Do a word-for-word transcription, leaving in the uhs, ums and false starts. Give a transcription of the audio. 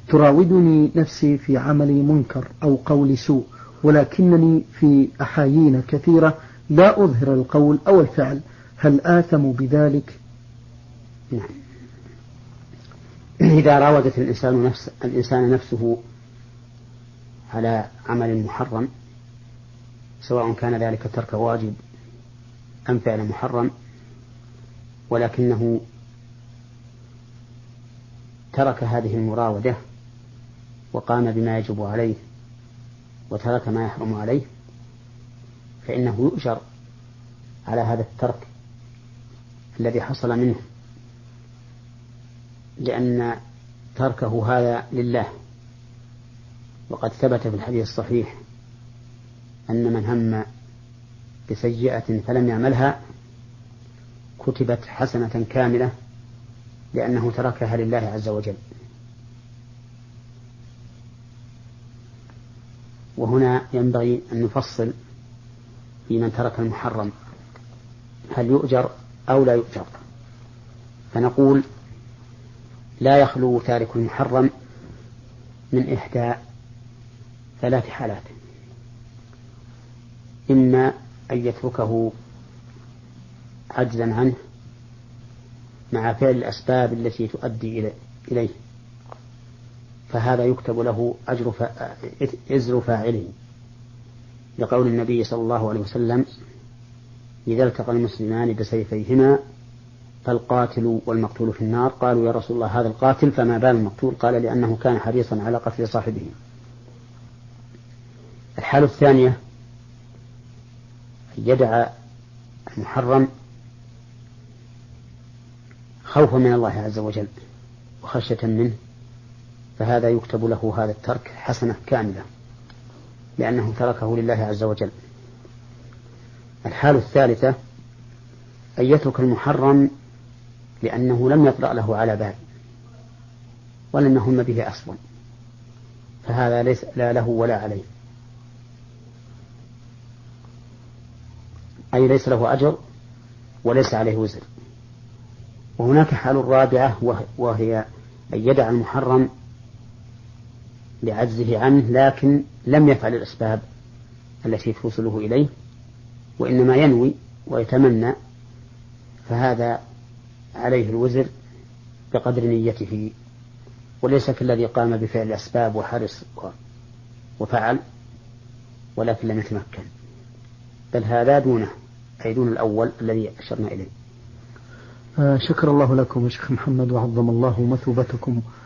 تراودني نفسي في عمل منكر أو قول سوء، ولكنني في أحايين كثيرة لا أظهر القول أو الفعل، هل آثم بذلك؟ نعم. إذا راودت الإنسان, نفس الإنسان نفسه على عمل محرم، سواء كان ذلك ترك واجب أم فعل محرم، ولكنه ترك هذه المراودة وقام بما يجب عليه وترك ما يحرم عليه، فإنه يؤجر على هذا الترك الذي حصل منه، لأن تركه هذا لله. وقد ثبت في الحديث الصحيح أن من هم بسيئة فلم يعملها كتبت حسنة كاملة، لأنه تركها لله عز وجل. وهنا ينبغي أن نفصل في من ترك المحرم، هل يؤجر أو لا يؤجر؟ فنقول لا يخلو تارك المحرم من إحدى ثلاث حالات: إما أن يتركه عجزا عنه مع فعل الأسباب التي تؤدي إليه، فهذا يكتب له أجر إزر فاعله، لقول النبي صلى الله عليه وسلم: إذا التقى المسلمان بسيفيهما فالقاتل والمقتول في النار. قالوا: يا رسول الله، هذا القاتل فما بال المقتول؟ قال: لأنه كان حريصا على قتل صاحبه. الحالة الثانية أن يدع المحرم خوفا من الله عز وجل وخشية منه، فهذا يكتب له هذا الترك حسنة كاملة، لأنه تركه لله عز وجل. الحالة الثالثة أن يترك المحرم لأنه لم يطرأ له على بال ولم يهم به أصلا، فهذا ليس لا له ولا عليه، أي ليس له أجر وليس عليه وزر. وهناك حال رابعة، وهي أن يدع المحرم لعجزه عنه، لكن لم يفعل الأسباب التي توصله إليه، وإنما ينوي ويتمنى، فهذا عليه الوزر بقدر نيته، وليس كالذي قام بفعل الأسباب وحرص وفعل ولكن لم يتمكن، بل هذا دونه، أي دون الأول الذي أشرنا إليه. آه شكر الله لكم يا شيخ محمد، وعظم الله مثوبتكم